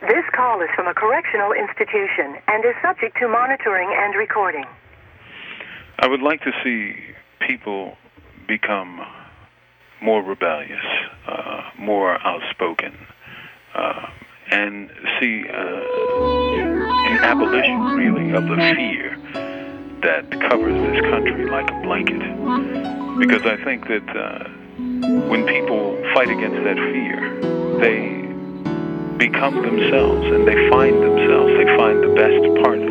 This call is from a correctional institution and is subject to monitoring and recording. I would like to see people become more rebellious, more outspoken, and see an abolition, really, of the fear that covers this country like a blanket. Because I think that when people fight against that fear, they become themselves, and they find themselves. They find the best parts